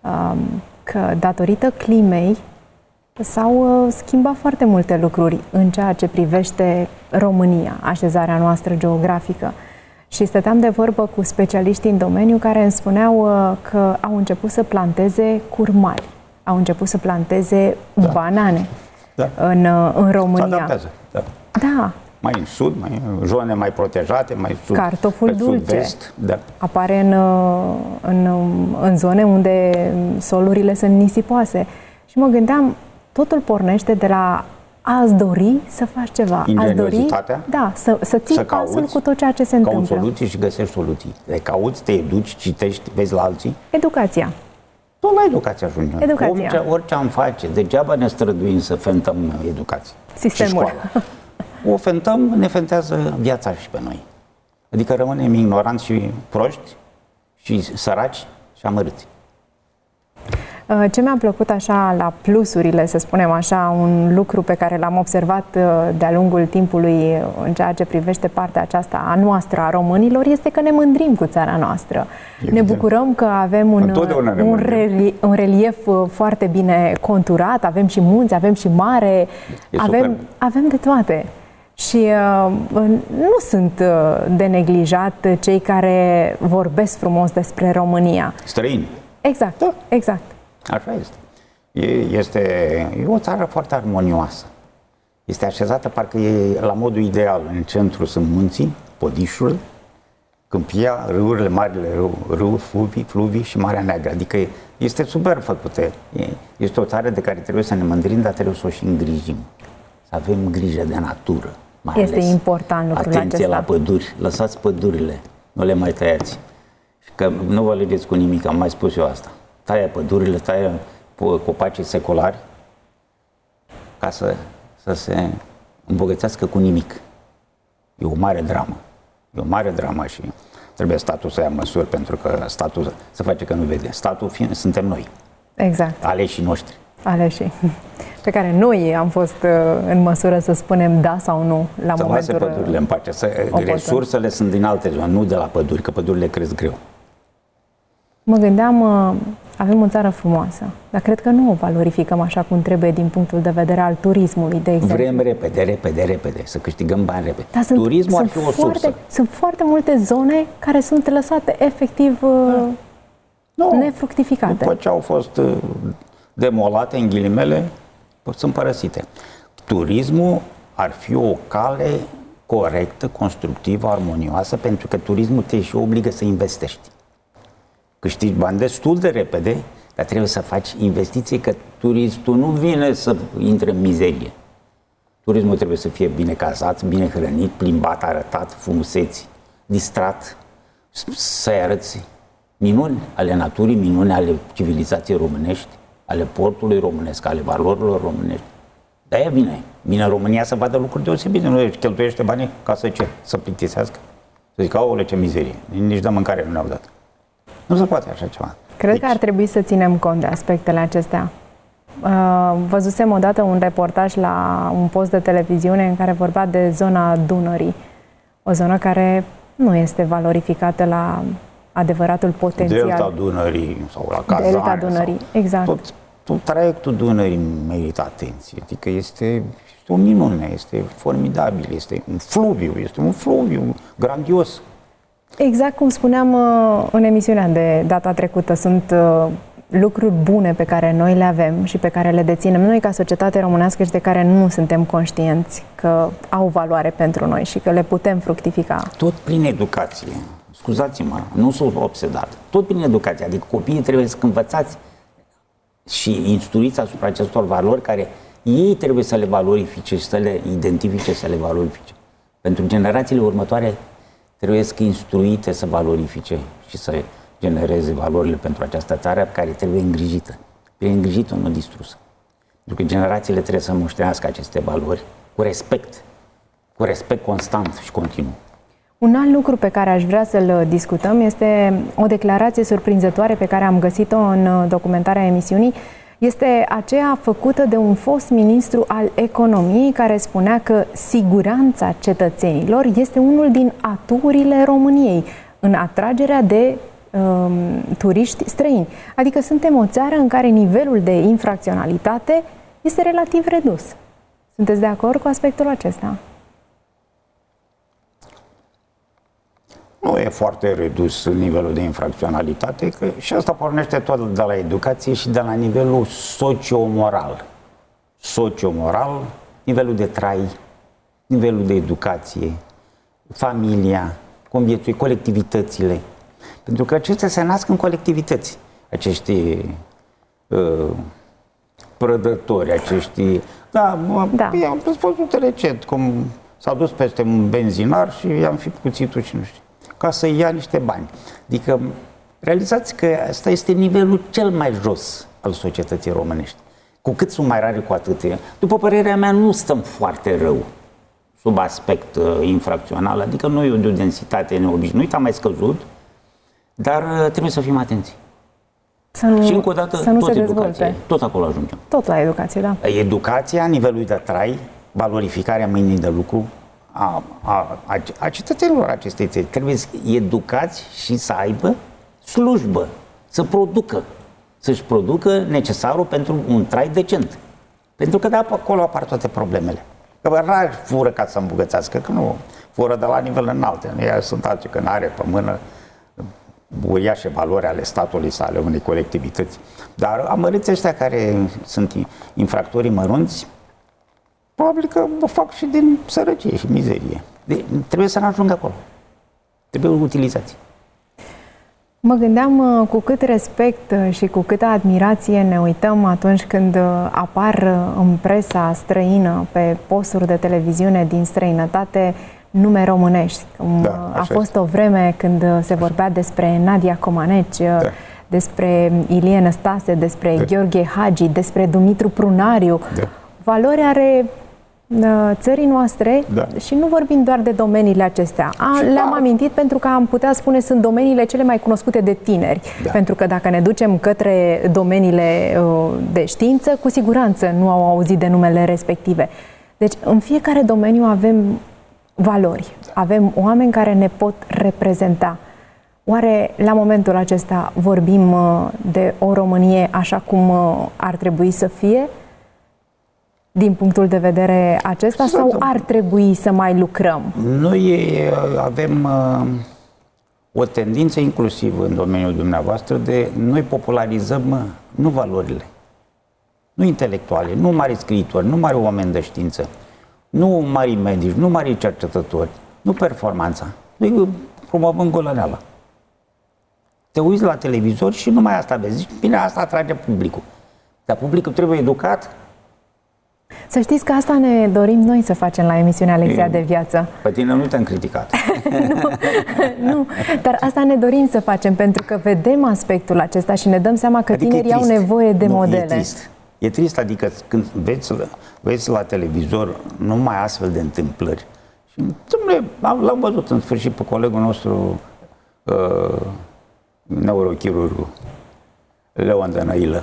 că datorită climei s-au schimbat foarte multe lucruri în ceea ce privește România, așezarea noastră geografică. Și stăteam de vorbă cu specialiștii în domeniu care îmi spuneau că au început să planteze curmali, au început să planteze da. banane da. În, în România. Se adaptează, da. Da. Mai în sud, mai în zone mai protejate, mai sud, cartoful dulce sud-vest. Da. Apare în, în, în zone unde solurile sunt nisipoase. Și mă gândeam, totul pornește de la a-ți dori să faci ceva. A-ți dori, da, să, să ții să pasul cauți, cu tot ceea ce se întâmplă. Cauți soluții și găsești soluții. Le cauți, te educi, citești, vezi la alții. Educația. Tot la educație ajungem. Educația. Orice, orice am face, degeaba ne străduim să fentăm educație. Sistemul. O fentăm, ne fentează viața și pe noi. Adică rămânem ignoranți și proști și săraci și amărâți. Ce mi-a plăcut așa la plusurile, să spunem așa, un lucru pe care l-am observat de-a lungul timpului în ceea ce privește partea aceasta a noastră, a românilor, este că ne mândrim cu țara noastră. Evident. Ne bucurăm că avem un, un, relief, un relief foarte bine conturat, avem și munți, avem și mare, avem, avem de toate. Și uh, nu sunt uh, de neglijat cei care vorbesc frumos despre România. Străini. Exact, da. exact. Așa este. E, este. E o țară foarte armonioasă. Este așezată parcă e la modul ideal. În centru sunt munții, Podișul, Câmpia, râurile, marile râu, râu fluvii, fluvii și Marea Neagră. Adică este superb făcută. E, este o țară de care trebuie să ne mândrim, dar trebuie să o și îngrijim. Să avem grijă de natură. Mai este ales. important lucrul acesta. Atenție la păduri. Lăsați pădurile. Nu le mai tăiați. Că nu vă legeți cu nimic. Am mai spus eu asta. Taie pădurile, taie copacii secolari ca să, să se îmbogățească cu nimic. E o mare dramă. E o mare dramă și trebuie statul să ia măsuri pentru că statul să face că nu vede. Statul fiind, suntem noi. Exact. Aleșii noștri. Aleșii. Pe care noi am fost în măsură să spunem da sau nu la să momentul lase pădurile în pace. Să, resursele sunt din alte zone, nu de la păduri, că pădurile cresc greu. Mă gândeam, avem o țară frumoasă, dar cred că nu o valorificăm așa cum trebuie din punctul de vedere al turismului, de exemplu. Vrem repede, repede, repede, să câștigăm bani repede. Dar sunt, Turismul sunt ar fi o foarte, sursă. Sunt foarte multe zone care sunt lăsate efectiv da. nu, nefructificate. După ce au fost demolate, în ghilimele, sunt părăsite. Turismul ar fi o cale corectă, constructivă, armonioasă, pentru că turismul te și obligă să investești. Câștigi bani destul de repede, dar trebuie să faci investiții, că turistul nu vine să intre în mizerie. Turismul trebuie să fie bine cazat, bine hrănit, plimbat, arătat, frumuseți, distrat, să-i arăți minuni ale naturii, minuni ale civilizației românești, ale portului românesc, ale valorilor românești. De-aia vine. Vine în România să vadă lucruri deosebite. Nu cheltuiește banii ca să ce? Să plictisească? Să zic, aole, ce mizerie. Nici de mâncare nu ne-au dat. Nu se poate așa ceva. Cred deci... că ar trebui să ținem cont de aspectele acestea. Uh, văzusem odată un reportaj la un post de televiziune în care vorbea de zona Dunării. O zonă care nu este valorificată la adevăratul potențial. Delta Dunării sau la Cazane. Delta Dunării, sau exact. Tot, tot traiectul Dunării merită atenție. Adică este, este o minune, este formidabil, este un fluviu, este un fluviu grandios. Exact cum spuneam în emisiunea de data trecută, sunt lucruri bune pe care noi le avem și pe care le deținem noi ca societate românească și de care nu suntem conștienți că au valoare pentru noi și că le putem fructifica. Tot prin educație. Scuzați-mă, nu sunt obsedat. Tot prin educație. Adică copiii trebuie să învățați și instruiți asupra acestor valori care ei trebuie să le valorifice și să le identifice, să le valorifice. Pentru generațiile următoare trebuie să instruite să valorifice și să genereze valorile pentru această țară care trebuie îngrijită. Trebuie îngrijită, nu distrusă. Pentru că generațiile trebuie să moștenească aceste valori cu respect, cu respect constant și continuu. Un alt lucru pe care aș vrea să-l discutăm este o declarație surprinzătoare pe care am găsit-o în documentarea emisiunii. Este aceea făcută de un fost ministru al economiei care spunea că siguranța cetățenilor este unul din aturile României în atragerea de um, turiști străini. Adică suntem o țară în care nivelul de infracționalitate este relativ redus. Sunteți de acord cu aspectul acesta? Nu e foarte redus nivelul de infracționalitate, că și asta pornește tot de la educație și de la nivelul socio-moral. Socio-moral, nivelul de trai, nivelul de educație, familia, conviețui, colectivitățile. Pentru că acestea se nasc în colectivități. Acești uh, prădători, acești... Da, da. I-am văzut recent cum s-a dus peste un benzinar și i-am fi cuțitul și nu știu, ca să ia niște bani. Adică, realizați că asta este nivelul cel mai jos al societății românești. Cu cât sunt mai rare, cu atât. După părerea mea, nu stăm foarte rău sub aspect uh, infracțional, adică nu e o densitate neobișnuită, a mai scăzut, dar uh, trebuie să fim atenți. Să nu, și încă o dată, să nu tot se educația, dezvolte. tot acolo ajungem. Tot la educație, da. Educația, nivelul de trai, valorificarea mâinii de lucru a, a, a, a cetățenilor acestei țări. Trebuie să educați și să aibă slujbă, să producă, să-și producă necesarul pentru un trai decent. Pentru că de acolo apar toate problemele. Că rar fură ca să îmbogățească, că nu fură de la nivel înalt. Ea sunt alții, că n-are pe mână uriașe valori ale statului sau ale unei colectivități. Dar amărâți ăștia care sunt infractorii mărunți, probabil că o fac și din sărăcie și mizerie. De, trebuie să ne ajungă acolo. Trebuie utilizați. Mă gândeam cu cât respect și cu câtă admirație ne uităm atunci când apar în presa străină, pe posturi de televiziune din străinătate, nume românești. Da, a fost o vreme când se vorbea despre Nadia Comaneci, da, despre Ilie Năstase, despre da, Gheorghe Hagi, despre Dumitru Prunariu. Da. Valoarea are țării noastre, da. și nu vorbim doar de domeniile acestea. A, le-am da. amintit pentru că am putea spune sunt domeniile cele mai cunoscute de tineri. Da. Pentru că dacă ne ducem către domeniile de știință, cu siguranță nu au auzit de numele respective. Deci în fiecare domeniu avem valori, da. avem oameni care ne pot reprezenta. Oare la momentul acesta vorbim de o Românie așa cum ar trebui să fie? Din punctul de vedere acesta, sau ar trebui să mai lucrăm? Noi avem uh, o tendință, inclusiv în domeniul dumneavoastră, de noi popularizăm uh, nu valorile, nu intelectuale, nu mari scriitori, nu mari oameni de știință, nu mari medici, nu mari cercetători, nu performanța. Noi promovăm golăneala. Te uiți la televizor și numai asta vezi. Zici, bine, asta atrage publicul. Dar publicul trebuie educat. Să știți că asta ne dorim noi să facem la emisiunea Lecția de Viață. Pe tine nu te-am criticat. nu, nu, dar asta ne dorim să facem, pentru că vedem aspectul acesta și ne dăm seama că adică tinerii au nevoie de nu, modele. E trist. E trist, adică când vezi, vezi la televizor numai astfel de întâmplări. Și l-am văzut în sfârșit pe colegul nostru, uh, neurochirurgul Leon Dănăilă.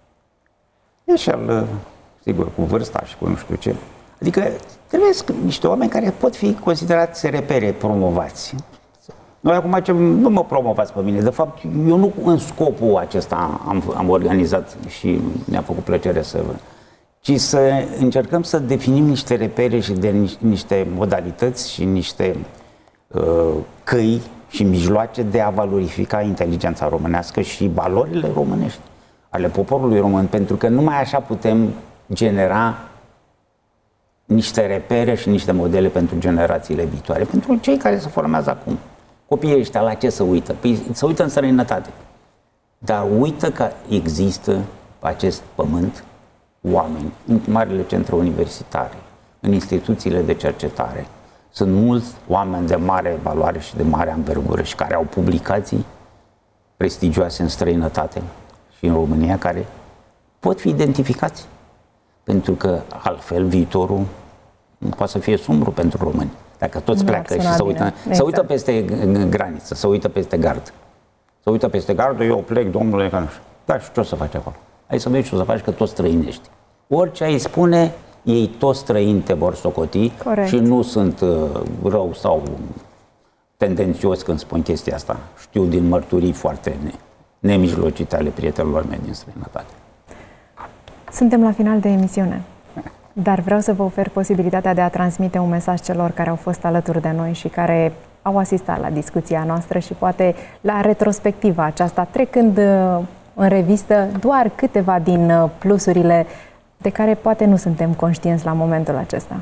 E și al, sigur, cu vârsta și cu nu știu ce. Adică trebuie niște oameni care pot fi considerați repere, promovați. Noi acum ce, nu mă promovați pe mine. De fapt, eu nu în scopul acesta am, am organizat și mi-a făcut plăcere să văd, ci să încercăm să definim niște repere și de niște modalități și niște uh, căi și mijloace de a valorifica inteligența românească și valorile românești ale poporului român, pentru că numai așa putem genera niște repere și niște modele pentru generațiile viitoare, pentru cei care se formează acum. Copiii ăștia la ce se uită? Păi se uită în străinătate. Dar uită că există pe acest pământ oameni în marile centre universitare, în instituțiile de cercetare. Sunt mulți oameni de mare valoare și de mare anvergură și care au publicații prestigioase în străinătate și în România, care pot fi identificați. Pentru că altfel viitorul poate să fie sumbru pentru români. Dacă toți pleacă și se uită, exact. se uită peste graniță, se uită peste gard. Se uită peste gardă, eu plec, domnule, că nu știu. Da, și ce o să faci acolo? Hai să vezi ce o să faci, că toți străinești. Orice ai spune, ei toți străini te vor socoti. Corect. Și nu sunt uh, rău sau tendențios când spun chestia asta. Știu din mărturii foarte ne, nemijlocite ale prietenilor mei din străinătate. Suntem la final de emisiune. Dar vreau să vă ofer posibilitatea de a transmite un mesaj celor care au fost alături de noi și care au asistat la discuția noastră și poate la retrospectiva aceasta, trecând în revistă doar câteva din plusurile de care poate nu suntem conștienți la momentul acesta.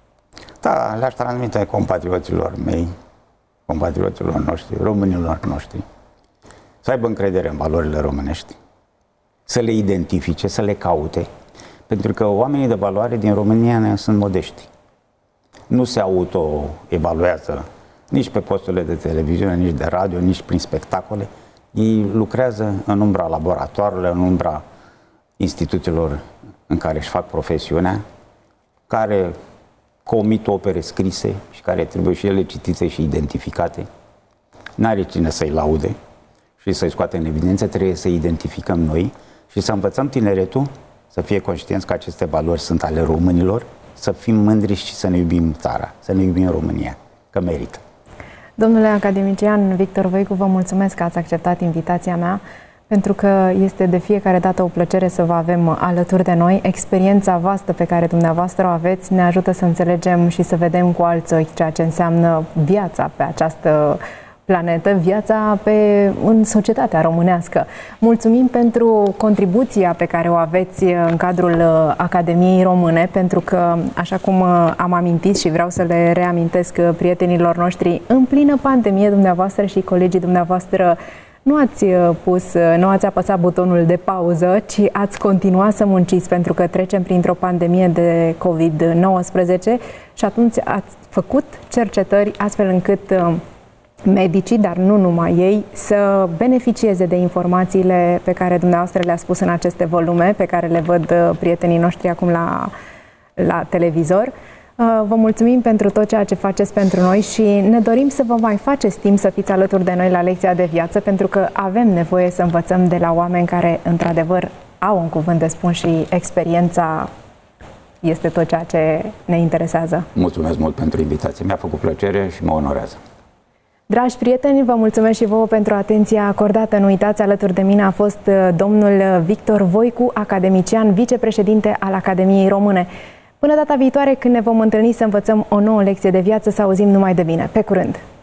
Da, le-aș transmite compatrioților mei, compatrioților noștri, românilor noștri, să aibă încredere în valorile românești, să le identifice, să le caute. Pentru că oamenii de valoare din România sunt modești. Nu se auto-evaluează nici pe posturile de televiziune, nici de radio, nici prin spectacole. Ei lucrează în umbra laboratoarelor, în umbra instituțiilor în care își fac profesiunea, care comit opere scrise și care trebuie și ele citite și identificate. N-are cine să-i laude și să-i scoate în evidență, trebuie să-i identificăm noi și să învățăm tineretul să fie conștienți că aceste valori sunt ale românilor, să fim mândri și să ne iubim țara, să ne iubim România, că merită. Domnule academician Victor Voicu, vă mulțumesc că ați acceptat invitația mea, pentru că este de fiecare dată o plăcere să vă avem alături de noi. Experiența vastă pe care dumneavoastră o aveți ne ajută să înțelegem și să vedem cu alți ochi ceea ce înseamnă viața pe această planetă, viața pe, în societatea românească. Mulțumim pentru contribuția pe care o aveți în cadrul Academiei Române, pentru că, așa cum am amintit și vreau să le reamintesc prietenilor noștri, în plină pandemie dumneavoastră și colegii dumneavoastră nu ați pus, nu ați apăsat butonul de pauză, ci ați continuat să munciți, pentru că trecem printr-o pandemie de covid nouăsprezece și atunci ați făcut cercetări astfel încât medicii, dar nu numai ei, să beneficieze de informațiile pe care dumneavoastră le-a spus în aceste volume, pe care le văd prietenii noștri acum la, la televizor. Vă mulțumim pentru tot ceea ce faceți pentru noi și ne dorim să vă mai faceți timp să fiți alături de noi la Lecția de Viață, pentru că avem nevoie să învățăm de la oameni care, într-adevăr, au un cuvânt de spus și experiența este tot ceea ce ne interesează. Mulțumesc mult pentru invitație. Mi-a făcut plăcere și mă onorează. Dragi prieteni, vă mulțumesc și vouă pentru atenția acordată. Nu uitați, alături de mine a fost domnul Victor Voicu, academician, vicepreședinte al Academiei Române. Până data viitoare, când ne vom întâlni să învățăm o nouă lecție de viață, să auzim numai de bine. Pe curând!